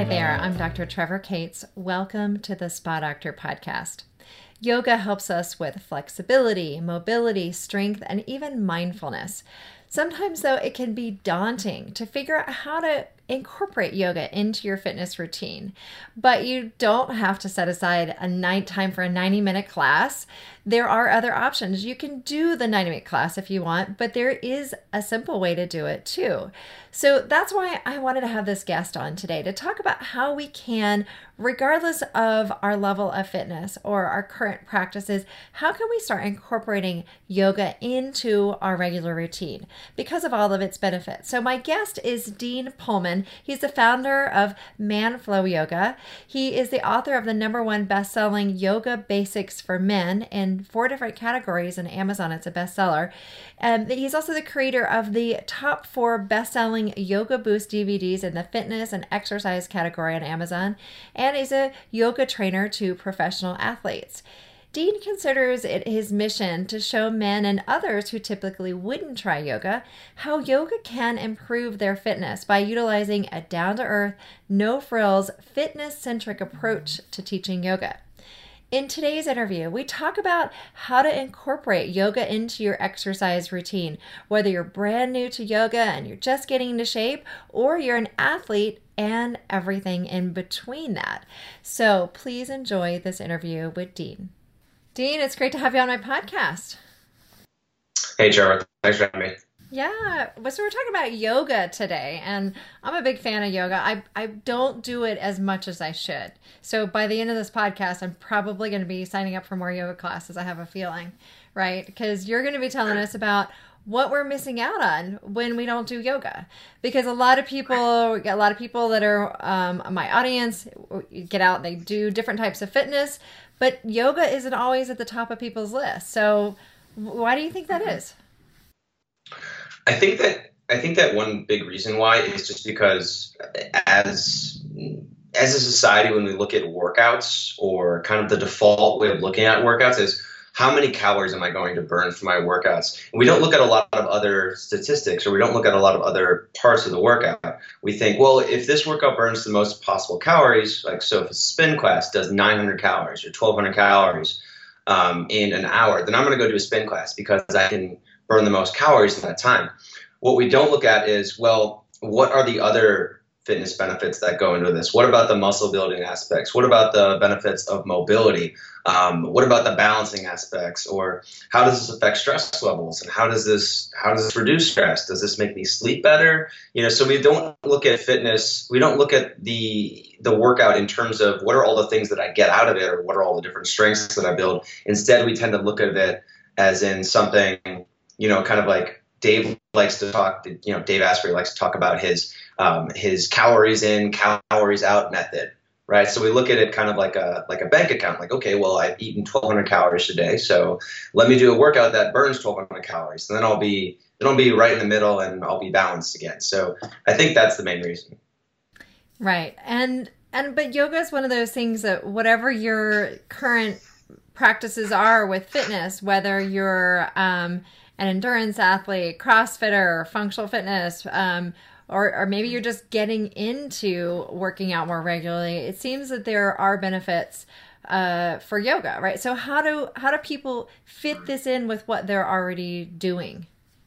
Hi there, I'm Dr. Trevor Cates. Welcome to the Spa Doctor podcast. Yoga helps us with flexibility, mobility, strength, and even mindfulness. Sometimes, though, it can be daunting to figure out how to incorporate yoga into your fitness routine. But you don't have to set aside a night time for a 90-minute class. There are other options. You can do the 90-minute class if you want, but there is a simple way to do it too. So that's why I wanted to have this guest on today to talk about how we can, regardless of our level of fitness or our current practices, how can we start incorporating yoga into our regular routine because of all of its benefits. So my guest is Dean Pohlman. He's the founder of Manflow Yoga. He is the author of the #1 best-selling Yoga Basics for Men in 4 different categories on Amazon. It's a bestseller. And he's also the creator of the top 4 best-selling Yoga Boost DVDs in the fitness and exercise category on Amazon. And he's a yoga trainer to professional athletes. Dean considers it his mission to show men and others who typically wouldn't try yoga how yoga can improve their fitness by utilizing a down-to-earth, no-frills, fitness-centric approach to teaching yoga. In today's interview, we talk about how to incorporate yoga into your exercise routine, whether you're brand new to yoga and you're just getting into shape, or you're an athlete and everything in between that. So please enjoy this interview with Dean. Dean, it's great to have you on my podcast. Hey, Trevor. Thanks for having me. Yeah, so we're talking about yoga today, and I'm a big fan of yoga. I don't do it as much as I should. So by the end of this podcast, I'm probably going to be signing up for more yoga classes, I have a feeling, right? Because you're going to be telling us about what we're missing out on when we don't do yoga. Because a lot of people that are my audience get out, they do different types of fitness, but yoga isn't always at the top of people's list. So why do you think that is? I think that one big reason why is just because as a society, when we look at workouts, or kind of the default way of looking at workouts is how many calories am I going to burn for my workouts? And we don't look at a lot of other statistics, or we don't look at a lot of other parts of the workout. We think, well, if this workout burns the most possible calories, like so if a spin class does 900 calories or 1200 calories in an hour, then I'm going to go do a spin class because I can burn the most calories in that time. What we don't look at is, well, what are the other fitness benefits that go into this? What about the muscle building aspects? What about the benefits of mobility? What about the balancing aspects? Or how does this affect stress levels? And how does this reduce stress? Does this make me sleep better? So we don't look at fitness. We don't look at the workout in terms of what are all the things that I get out of it, or what are all the different strengths that I build. Instead, we tend to look at it as in something, kind of like Dave likes to talk, Dave Asprey likes to talk about his calories in, calories out method, right? So we look at it kind of like a bank account, like, okay, well, I've eaten 1,200 calories today, so let me do a workout that burns 1,200 calories, and then I'll be right in the middle, and I'll be balanced again. So I think that's the main reason. Right, but yoga is one of those things that whatever your current practices are with fitness, whether you're an endurance athlete, CrossFitter, functional fitness, or maybe you're just getting into working out more regularly, it seems that there are benefits for yoga, right? So how do people fit this in with what they're already doing?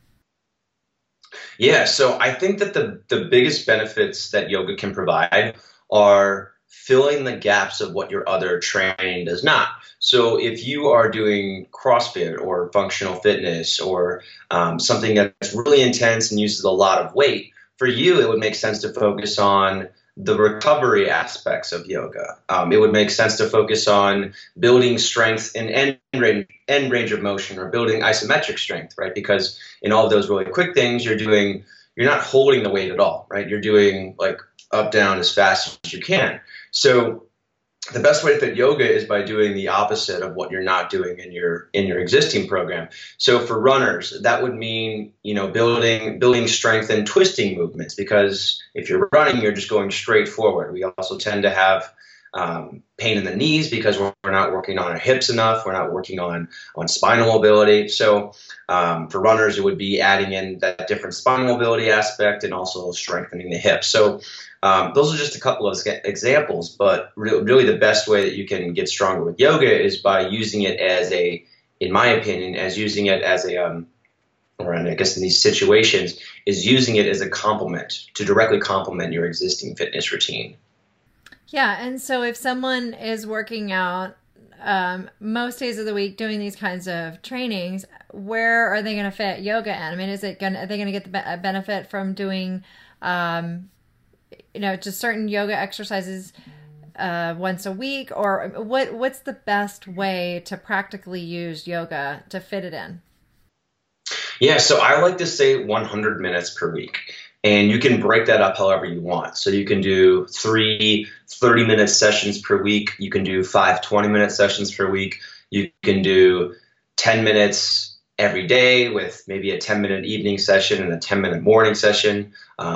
Yeah, so I think that the biggest benefits that yoga can provide are filling the gaps of what your other training does not. So if you are doing CrossFit or functional fitness or something that's really intense and uses a lot of weight, for you, it would make sense to focus on the recovery aspects of yoga. It would make sense to focus on building strength in end range of motion, or building isometric strength, right? Because in all of those really quick things, you're not holding the weight at all, right? You're doing like up, down as fast as you can. So the best way to fit yoga is by doing the opposite of what you're not doing in your existing program. So for runners, that would mean, building strength and twisting movements, because if you're running, you're just going straight forward. We also tend to have pain in the knees because we're not working on our hips enough. We're not working on spinal mobility. So for runners, it would be adding in that different spinal mobility aspect and also strengthening the hips. So those are just a couple of examples, but really the best way that you can get stronger with yoga is by using it as in my opinion, using it as or I guess in these situations, is using it as a complement to directly complement your existing fitness routine. Yeah, and so if someone is working out most days of the week doing these kinds of trainings, where are they going to fit yoga in? I mean, are they going to get the benefit from doing, just certain yoga exercises once a week, or what's the best way to practically use yoga to fit it in? Yeah, so I like to say 100 minutes per week. And you can break that up however you want. So you can do 3 30-minute sessions per week. You can do 5 20-minute sessions per week. You can do 10 minutes every day with maybe a 10-minute evening session and a 10-minute morning session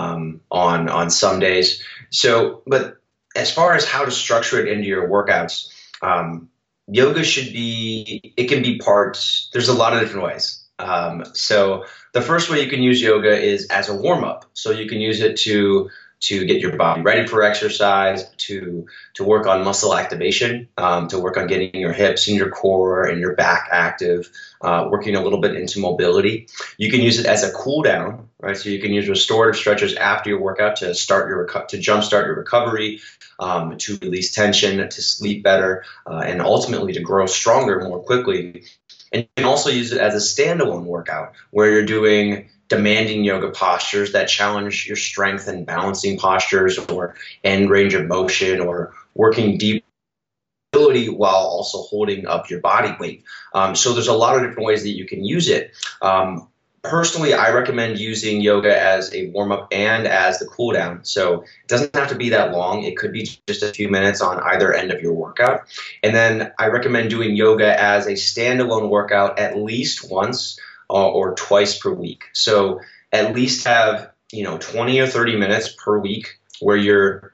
on some days. So, but as far as how to structure it into your workouts, yoga it can be parts. There's a lot of different ways. So the first way you can use yoga is as a warm-up. So you can use it to get your body ready for exercise, to work on muscle activation, to work on getting your hips and your core and your back active, working a little bit into mobility. You can use it as a cool down, right? So you can use restorative stretches after your workout to jumpstart your recovery, to release tension, to sleep better, and ultimately to grow stronger more quickly. And you can also use it as a standalone workout where you're doing demanding yoga postures that challenge your strength and balancing postures or end range of motion or working deep ability while also holding up your body weight. So there's a lot of different ways that you can use it. Personally, I recommend using yoga as a warm-up and as the cool down. So it doesn't have to be that long. It could be just a few minutes on either end of your workout. And then I recommend doing yoga as a standalone workout at least once or twice per week. So at least have 20 or 30 minutes per week where you're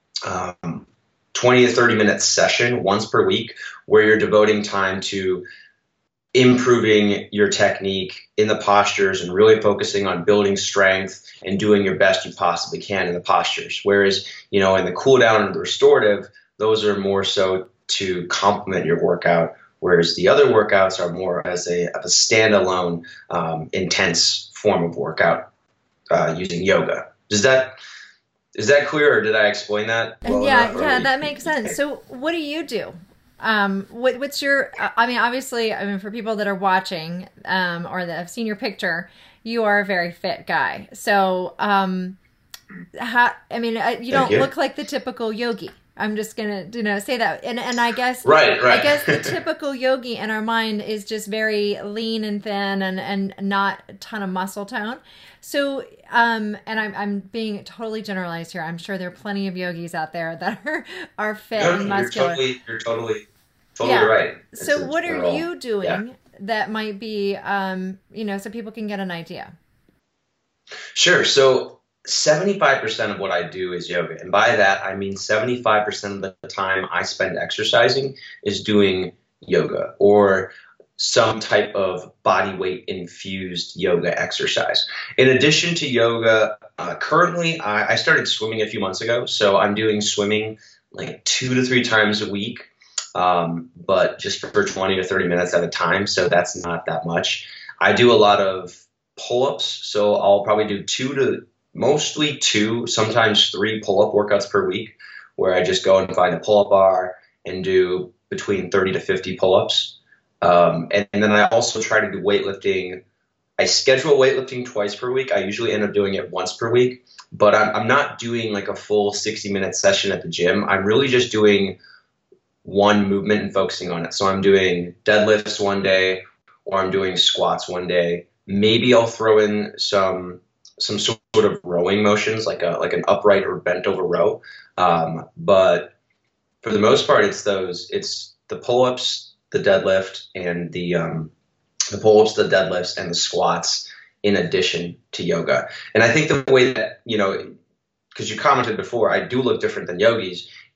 20 to 30 minute session once per week where you're devoting time to improving your technique in the postures and really focusing on building strength and doing your best you possibly can in the postures. Whereas, in the cool down and the restorative, those are more so to complement your workout. Whereas the other workouts are more as a standalone, intense form of workout using yoga. Is that clear, or did I explain that well enough? Yeah, that makes sense. So what do you do? What's your, obviously, for people that are watching, or that have seen your picture, you are a very fit guy. So, you don't look like the typical yogi. I'm just going to, say that. And I guess, right. I guess the typical yogi in our mind is just very lean and thin and not a ton of muscle tone. So, and I'm being totally generalized here. I'm sure there are plenty of yogis out there that are fit and muscular. You're totally right. So what are you doing that might be, so people can get an idea? Sure. So 75% of what I do is yoga. And by that, I mean 75% of the time I spend exercising is doing yoga or some type of body weight infused yoga exercise. In addition to yoga, currently I started swimming a few months ago. So I'm doing swimming like 2 to 3 times a week, but just for 20 to 30 minutes at a time. So that's not that much. I do a lot of pull-ups. So I'll probably do mostly 2, sometimes 3 pull-up workouts per week, where I just go and find a pull-up bar and do between 30 to 50 pull-ups. And then I also try to do weightlifting. I schedule weightlifting twice per week. I usually end up doing it once per week, but I'm not doing like a full 60-minute session at the gym. I'm really just doing one movement and focusing on it. So I'm doing deadlifts one day, or I'm doing squats one day. Maybe I'll throw in some sort of rowing motions, like an upright or bent over row. But for the most part, it's the pull-ups, the deadlift, and the pull-ups, the deadlifts, and the squats in addition to yoga. And I think the way that, because you commented before, I do look different than yogis.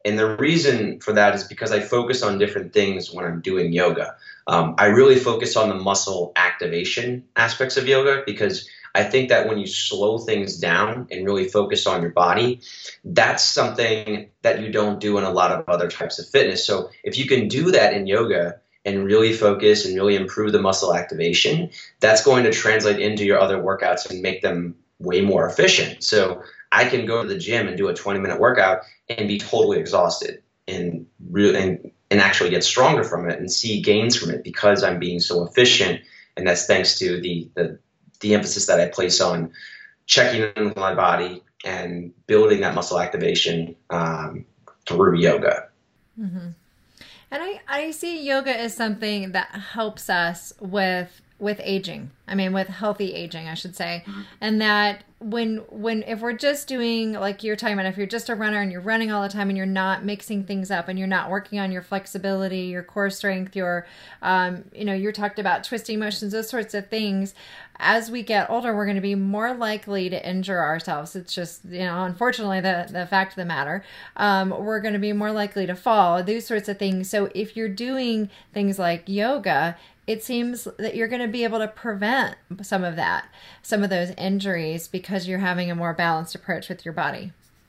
And the reason for that is because I focus on different things when I'm doing yoga. I really focus on the muscle activation aspects of yoga because I think that when you slow things down and really focus on your body, that's something that you don't do in a lot of other types of fitness. So if you can do that in yoga and really focus and really improve the muscle activation, that's going to translate into your other workouts and make them way more efficient. So I can go to the gym and do a 20-minute workout and be totally exhausted and actually get stronger from it and see gains from it because I'm being so efficient. And that's thanks to the emphasis that I place on checking in with my body and building that muscle activation through yoga. Mm-hmm. And I see yoga as something that helps us with aging. I mean, with healthy aging, I should say. And that if we're just doing, like you're talking about, if you're just a runner and you're running all the time and you're not mixing things up and you're not working on your flexibility, your core strength, your, you talked about twisting motions, those sorts of things. As we get older, we're going to be more likely to injure ourselves. It's just, unfortunately, the fact of the matter. We're going to be more likely to fall, these sorts of things. So if you're doing things like yoga, it seems that you're going to be able to prevent some of those injuries because you're having a more balanced approach with your body.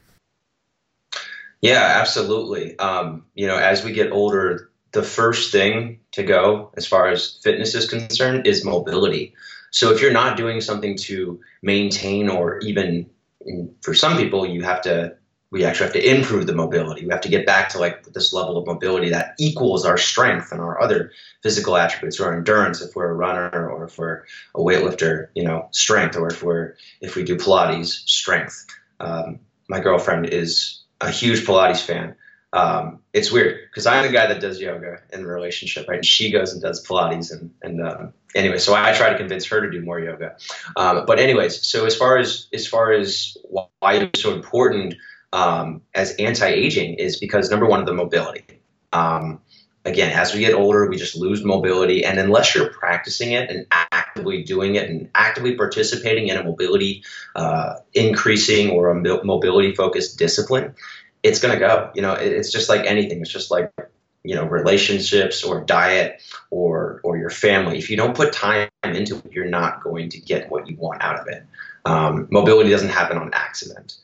Yeah, absolutely. As we get older, the first thing to go as far as fitness is concerned is mobility. So if you're not doing something to maintain, or even for some people, we actually have to improve the mobility. We have to get back to like this level of mobility that equals our strength and our other physical attributes, or our endurance if we're a runner, or if we're a weightlifter, strength, or if we do Pilates, strength. My girlfriend is a huge Pilates fan. It's weird because I'm the guy that does yoga in the relationship, right? And she goes and does Pilates, and anyway, so I try to convince her to do more yoga. But anyways, so as far as why it's so important as anti-aging is because, number one, the mobility. Again, as we get older, we just lose mobility. And unless you're practicing it and actively doing it and actively participating in a mobility increasing or a mobility focused discipline, it's going to go. It's just like anything. It's just like, relationships or diet or your family. If you don't put time into it, you're not going to get what you want out of it. Mobility doesn't happen on accident.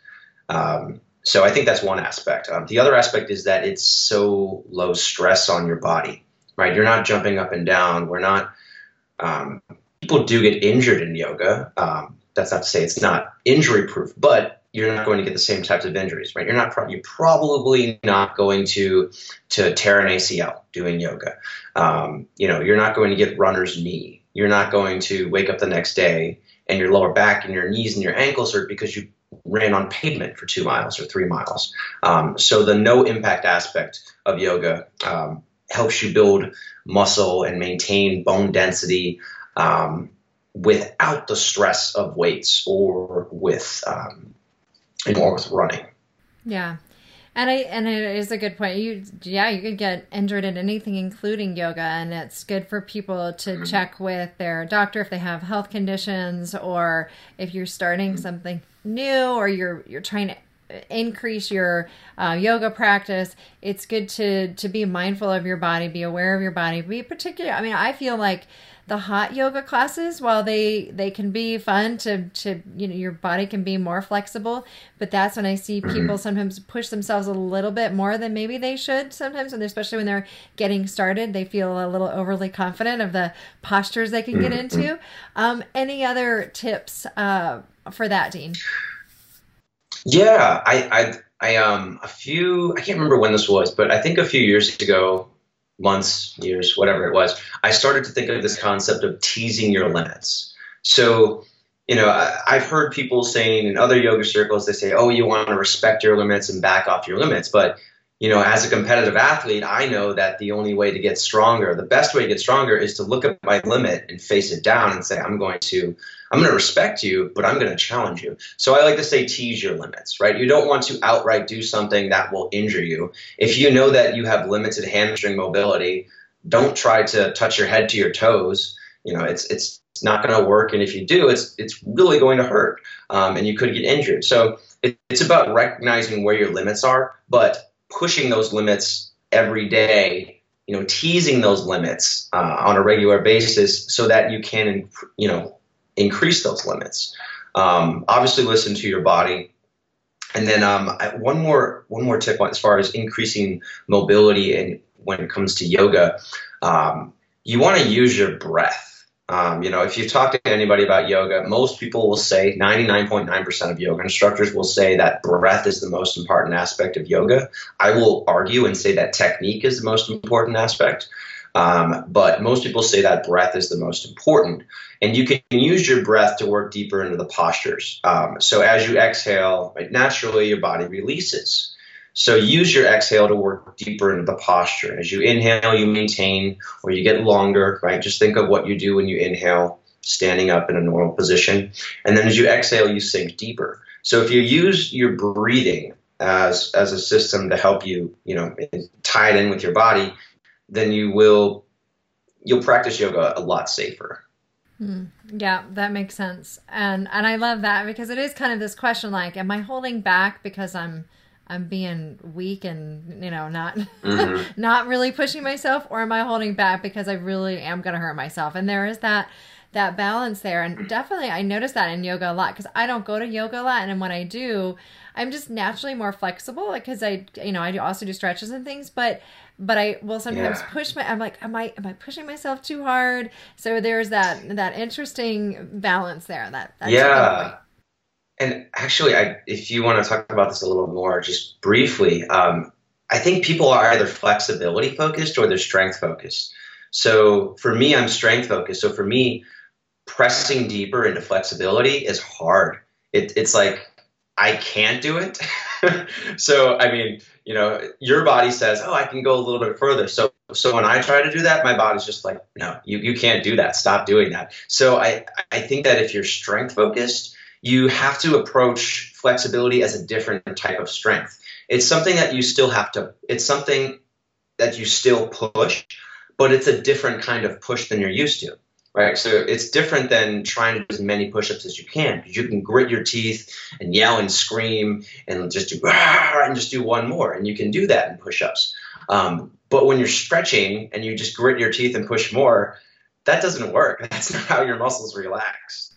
So I think that's one aspect. The other aspect is that it's so low stress on your body, right? You're not jumping up and down. We're not, people do get injured in yoga. That's not to say it's not injury proof, but you're not going to get the same types of injuries, right? You're probably not going to tear an ACL doing yoga. You're not going to get runner's knee. You're not going to wake up the next day and your lower back and your knees and your ankles hurt because you ran on pavement for 2 miles or 3 miles. So the no impact aspect of yoga helps you build muscle and maintain bone density without the stress of weights or with running. Yeah. And it is a good point. You could get injured in anything, including yoga, and it's good for people to check with their doctor if they have health conditions, or if you're starting something new, or you're trying to increase your yoga practice. It's good to be mindful of your body, be aware of your body, be particular. I mean, I feel like the hot yoga classes, while they can be fun to your body can be more flexible, but that's when I see people sometimes push themselves a little bit more than maybe they should sometimes, and especially when they're getting started, they feel a little overly confident of the postures they can get into. Any other tips for that, Dean? Yeah, I can't remember when this was, but I think a few years ago, months, years, whatever it was, I started to think of this concept of teasing your limits. So, I've heard people saying in other yoga circles, they say, oh, you want to respect your limits and back off your limits. But, as a competitive athlete, I know that the only way to get stronger, the best way to get stronger is to look at my limit and face it down and say, I'm going to respect you, but I'm going to challenge you. So I like to say tease your limits, right? You don't want to outright do something that will injure you. If you know that you have limited hamstring mobility, don't try to touch your head to your toes. It's not going to work. And if you do, it's really going to hurt, and you could get injured. So it's about recognizing where your limits are, but pushing those limits every day, teasing those limits on a regular basis so that you can, increase those limits. Obviously, listen to your body. And then one more tip as far as increasing mobility and when it comes to yoga, you want to use your breath. If you talk to anybody about yoga, most people will say 99.9% of yoga instructors will say that breath is the most important aspect of yoga. I will argue and say that technique is the most important aspect. But most people say that breath is the most important. And you can use your breath to work deeper into the postures. So as you exhale, right, naturally your body releases. So use your exhale to work deeper into the posture. As you inhale, you maintain or you get longer, right? Just think of what you do when you inhale, standing up in a normal position. And then as you exhale, you sink deeper. So if you use your breathing as a system to help you, tie it in with your body, then you'll practice yoga a lot safer. Yeah, that makes sense. And I love that because it is kind of this question like, am I holding back because I'm being weak and, not not really pushing myself, or am I holding back because I really am going to hurt myself? And there is that balance there. And definitely I notice that in yoga a lot because I don't go to yoga a lot. And when I do, I'm just naturally more flexible because I also do stretches and things, but I will sometimes push I'm like, am I pushing myself too hard? So there's that interesting balance there. That's And actually, if you want to talk about this a little more, just briefly, I think people are either flexibility focused or they're strength focused. So for me, I'm strength focused. So for me, pressing deeper into flexibility is hard. It's like I can't do it. So, I mean, your body says, oh, I can go a little bit further. So when I try to do that, my body's just like, no, you can't do that. Stop doing that. So I think that if you're strength focused, you have to approach flexibility as a different type of strength. It's something that you still it's something that you still push, but it's a different kind of push than you're used to, right? So it's different than trying to do as many push-ups as you can, because you can grit your teeth and yell and scream and just do one more, and you can do that in push-ups. But when you're stretching and you just grit your teeth and push more, that doesn't work. That's not how your muscles relax.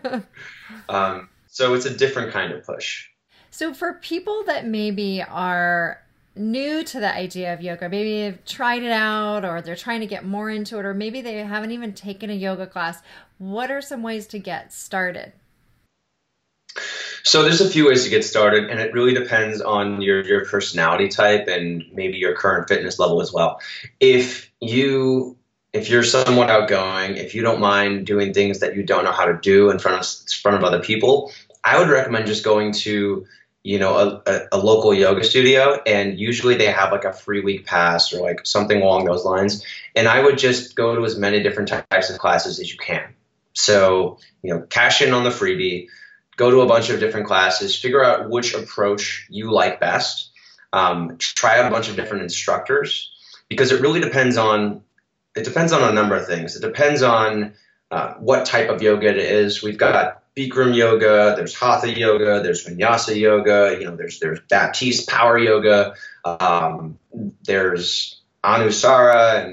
So it's a different kind of push. So for people that maybe are new to the idea of yoga, maybe they've tried it out or they're trying to get more into it, or maybe they haven't even taken a yoga class, what are some ways to get started? So there's a few ways to get started, and it really depends on your personality type and maybe your current fitness level as well. If you're somewhat outgoing, if you don't mind doing things that you don't know how to do in front of other people, I would recommend just going to, a local yoga studio, and usually they have like a free week pass or like something along those lines. And I would just go to as many different types of classes as you can. So, cash in on the freebie, go to a bunch of different classes, figure out which approach you like best, try out a bunch of different instructors, because it really depends on a number of things. It depends on what type of yoga it is. We've got Bikram yoga, there's Hatha yoga, there's Vinyasa yoga, there's Baptiste power yoga, there's Anusara,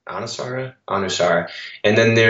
and then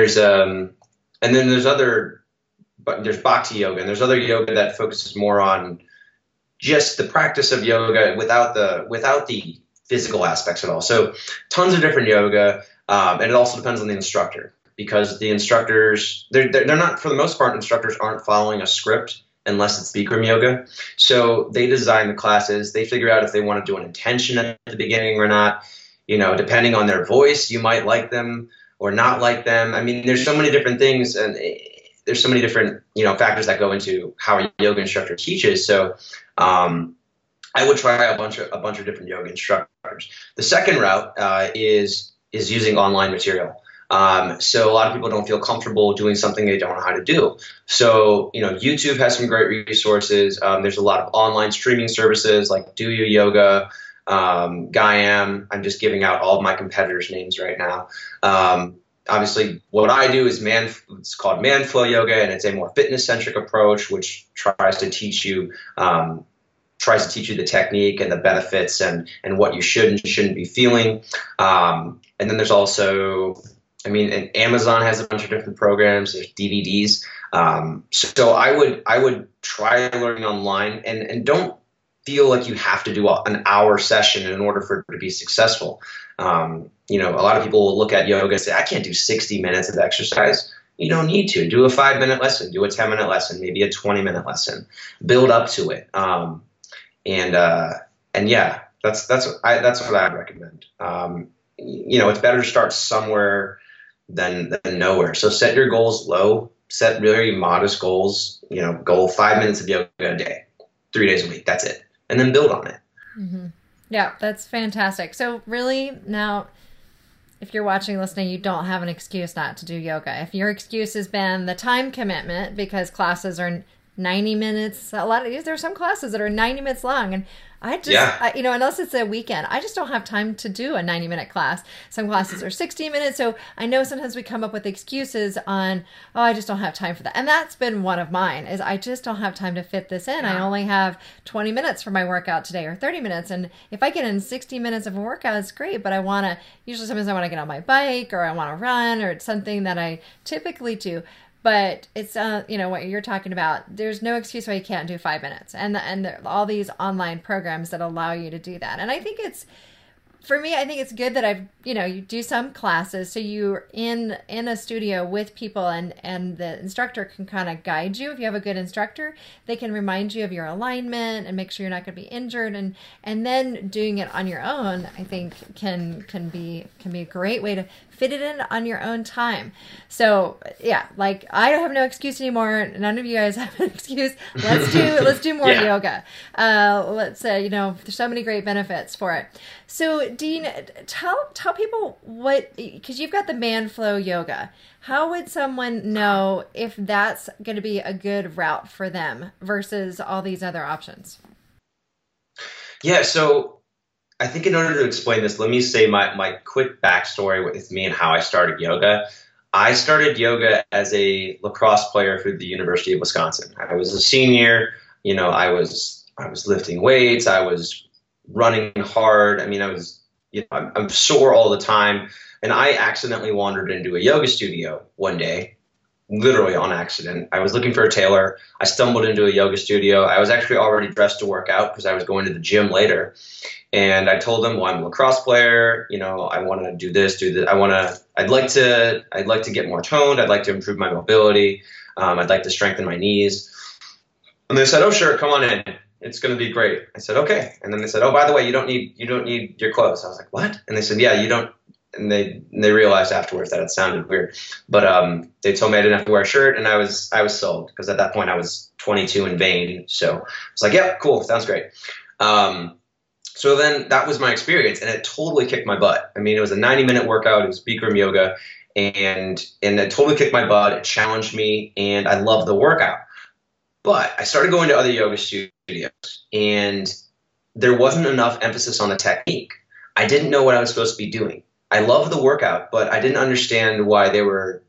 there's Bhakti yoga, and there's other yoga that focuses more on just the practice of yoga without the physical aspects at all. So tons of different yoga. And it also depends on the instructor, because the instructors, they're not, for the most part, instructors aren't following a script unless it's Bikram yoga. So they design the classes. They figure out if they want to do an intention at the beginning or not. Depending on their voice, you might like them or not like them. I mean, there's so many different things, and there's so many different, factors that go into how a yoga instructor teaches. So I would try a bunch of different yoga instructors. The second route is using online material. So a lot of people don't feel comfortable doing something they don't know how to do. So, YouTube has some great resources. There's a lot of online streaming services like Do You Yoga, Gaiam. I'm just giving out all of my competitors' names right now. Obviously, what I do is it's called Man Flow Yoga, and it's a more fitness-centric approach, which tries to teach you tries to teach you the technique and the benefits and what you should and shouldn't be feeling. And then there's also, I mean, and Amazon has a bunch of different programs. There's DVDs. So I would try learning online, and don't feel like you have to do an hour session in order for it to be successful. You know, a lot of people will look at yoga and say, I can't do 60 minutes of exercise. You don't need to. Do a 5-minute lesson, do a 10-minute lesson, maybe a 20-minute lesson, build up to it. And yeah, that's what I'd recommend. You know, it's better to start somewhere than nowhere. So set your goals low, set very modest goals, you know, goal 5 minutes of yoga a day, 3 days a week. That's it. And then build on it. Mm-hmm. Yeah, that's fantastic. So really now, if you're watching, listening, you don't have an excuse not to do yoga. If your excuse has been the time commitment because classes are 90 minutes, there's some classes that are 90 minutes long, and you know, unless it's a weekend, I just don't have time to do a 90-minute class. Some classes are 60 minutes. So I know sometimes we come up with excuses on, oh, I just don't have time for that. And that's been one of mine, is I just don't have time to fit this in. I only have 20 minutes for my workout today, or 30 minutes. And if I get in 60 minutes of a workout, it's great. But usually sometimes I want to get on my bike, or I want to run, or it's something that I typically do. But it's, you know, what you're talking about, there's no excuse why you can't do 5 minutes. And all these online programs that allow you to do that. And I think for me, I think it's good that you do some classes. So you're in a studio with people, and the instructor can kind of guide you. If you have a good instructor, they can remind you of your alignment and make sure you're not going to be injured. And then doing it on your own, I think can be a great way to fit it in on your own time. So yeah, like I don't have no excuse anymore. None of you guys have an excuse. Let's do more yoga. Let's you know, there's so many great benefits for it. So Dean, tell people because you've got the ManFlow yoga. How would someone know if that's going to be a good route for them versus all these other options? Yeah. So I think in order to explain this, let me say my quick backstory with me and how I started yoga. I started yoga as a lacrosse player for the University of Wisconsin. I was a senior. You know, I was lifting weights. I was running hard. I mean, I'm sore all the time. And I accidentally wandered into a yoga studio one day, literally on accident. I was looking for a tailor. I stumbled into a yoga studio. I was actually already dressed to work out because I was going to the gym later. And I told them, well, I'm a lacrosse player. You know, I want to do this, do that. I'd like to get more toned. I'd like to improve my mobility. I'd like to strengthen my knees. And they said, oh, sure, come on in. It's going to be great. I said, okay. And then they said, oh, by the way, you don't need your clothes. I was like, what? And they said, yeah, you don't. And they realized afterwards that it sounded weird, but they told me I didn't have to wear a shirt, and I was sold, because at that point I was 22 and vain. So I was like, yeah, cool, sounds great. So then that was my experience, and it totally kicked my butt. I mean, it was a 90-minute workout. It was Bikram yoga, and it totally kicked my butt. It challenged me, and I loved the workout. But I started going to other yoga studios, and there wasn't enough emphasis on the technique. I didn't know what I was supposed to be doing. I loved the workout, but I didn't understand why they were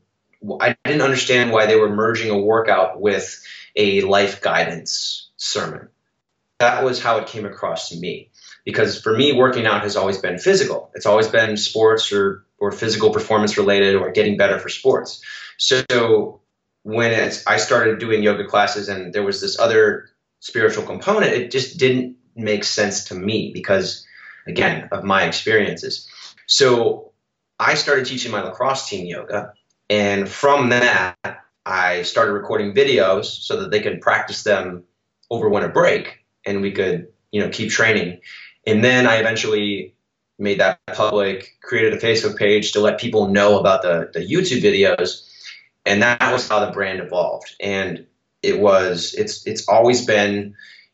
merging a workout with a life guidance sermon. That was how it came across to me. Because for me, working out has always been physical. It's always been sports or physical performance related, or getting better for sports. So when I started doing yoga classes and there was this other spiritual component, it just didn't make sense to me because, again, of my experiences. So I started teaching my lacrosse team yoga, and from that, I started recording videos so that they could practice them over winter break, and we could, keep training. And then I eventually made that public, created a Facebook page to let people know about the YouTube videos, and that was how the brand evolved. And it's always been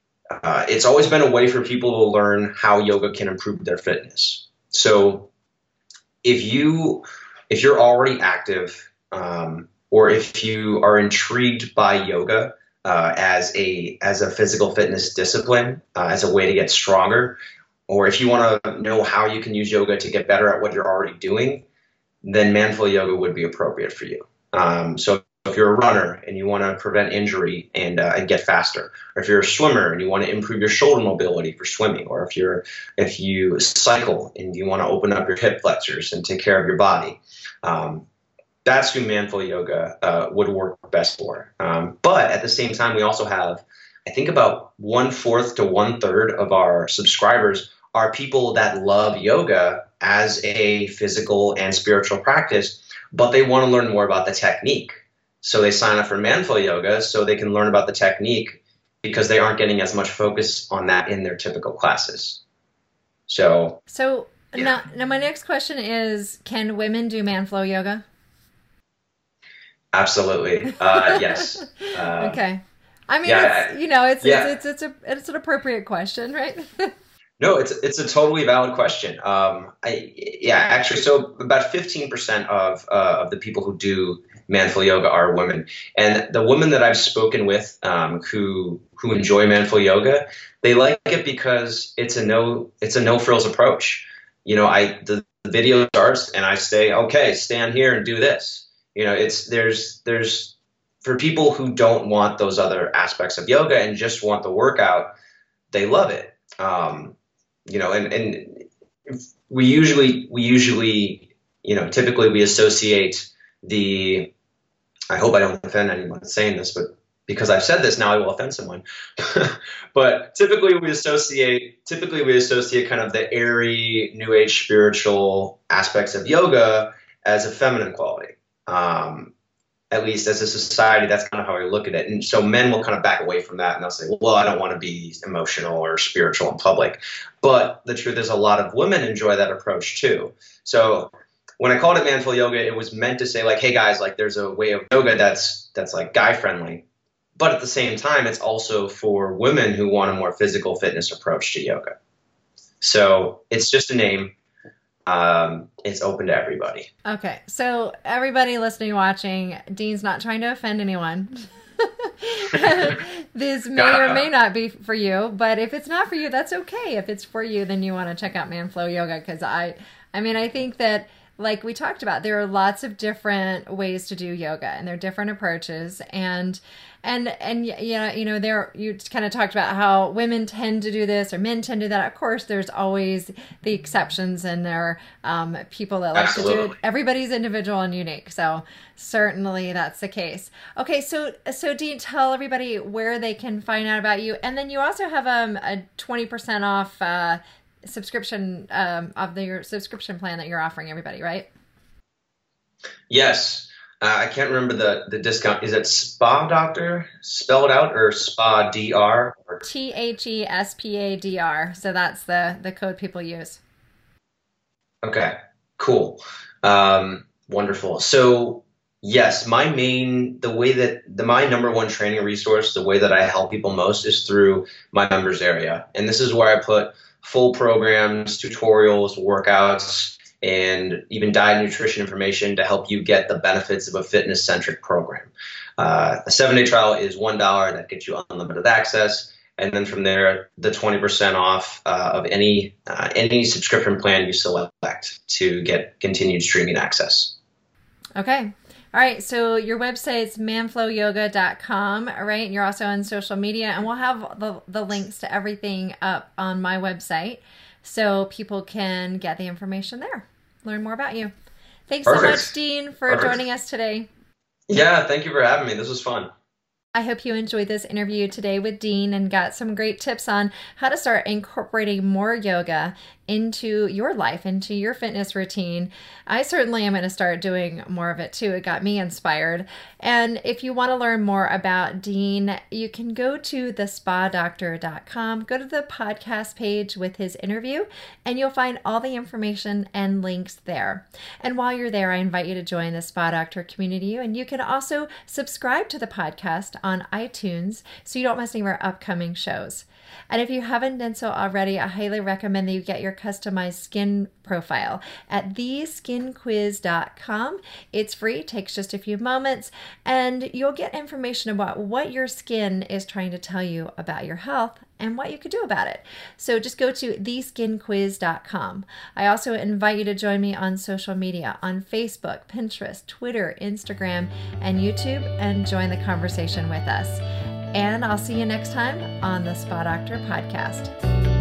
a way for people to learn how yoga can improve their fitness. So if you're already active, or if you are intrigued by yoga as a physical fitness discipline, as a way to get stronger, or if you want to know how you can use yoga to get better at what you're already doing, then ManFlow yoga would be appropriate for you. So if you're a runner and you want to prevent injury and get faster, or if you're a swimmer and you want to improve your shoulder mobility for swimming, or if you cycle and you want to open up your hip flexors and take care of your body, that's who Manful Yoga would work best for. But at the same time, we also have, I think, about 1/4 to 1/3 of our subscribers are people that love yoga as a physical and spiritual practice, but they want to learn more about the technique. So they sign up for Manful Yoga so they can learn about the technique, because they aren't getting as much focus on that in their typical classes. So yeah. Now my next question is, can women do Manflow Yoga? Absolutely. Yes. Okay. I mean, yeah, it's an appropriate question, right? No, it's a totally valid question. Actually, so about 15% of the people who do Manful Yoga are women, and the women that I've spoken with who enjoy Manful Yoga, they like it because it's a no frills approach. The video starts and I say, okay, stand here and do this. There's for people who don't want those other aspects of yoga and just want the workout, they love it. And we usually, typically we associate I hope I don't offend anyone saying this, but because I've said this now, I will offend someone. But typically we associate kind of the airy, new age spiritual aspects of yoga as a feminine quality. At least as a society, that's kind of how we look at it. And so men will kind of back away from that and they'll say, well, I don't want to be emotional or spiritual in public. But the truth is, a lot of women enjoy that approach too. So when I called it Manful Yoga, it was meant to say, like, hey guys, like, there's a way of yoga that's like guy friendly. But at the same time, it's also for women who want a more physical fitness approach to yoga. So it's just a name. It's open to everybody. Okay. So everybody listening, watching, Dean's not trying to offend anyone. This may or may not be for you, but if it's not for you, that's okay. If it's for you, then you want to check out Manflow Yoga. Cause I think that, like we talked about, there are lots of different ways to do yoga, and there are different approaches, and there, you kind of talked about how women tend to do this or men tend to do that. Of course, there's always the exceptions, and there are people that like to do it. Everybody's individual and unique, so certainly that's the case. Okay, so Dean, tell everybody where they can find out about you, and then you also have a 20% off subscription of your subscription plan that you're offering everybody, right? Yes. I can't remember the discount. Is it Spa Doctor spelled out, or Spa DR? THESPADR. So that's the code people use. Okay, cool. Wonderful. So yes, my number one training resource, the way that I help people most, is through my members area. And this is where I put full programs, tutorials, workouts, and even diet and nutrition information to help you get the benefits of a fitness-centric program. A 7-day trial is $1 that gets you unlimited access. And then from there, the 20% off of any subscription plan you select to get continued streaming access. Okay. All right, so your website's manflowyoga.com, right? And you're also on social media, and we'll have the links to everything up on my website so people can get the information there, learn more about you. Thanks so much, Dean, for joining us today. Yeah, thank you for having me. This was fun. I hope you enjoyed this interview today with Dean and got some great tips on how to start incorporating more yoga into your life, into your fitness routine. I certainly am going to start doing more of it too. It got me inspired. And if you want to learn more about Dean, you can go to thespadoctor.com, go to the podcast page with his interview, and you'll find all the information and links there. And while you're there, I invite you to join the Spa Doctor community, and you can also subscribe to the podcast on iTunes so you don't miss any of our upcoming shows. And if you haven't done so already, I highly recommend that you get your customized skin profile at theskinquiz.com. It's free, takes just a few moments, and you'll get information about what your skin is trying to tell you about your health and what you could do about it. So just go to theskinquiz.com. I also invite you to join me on social media on Facebook, Pinterest, Twitter, Instagram, and YouTube, and join the conversation with us. And I'll see you next time on the Spa Doctor Podcast.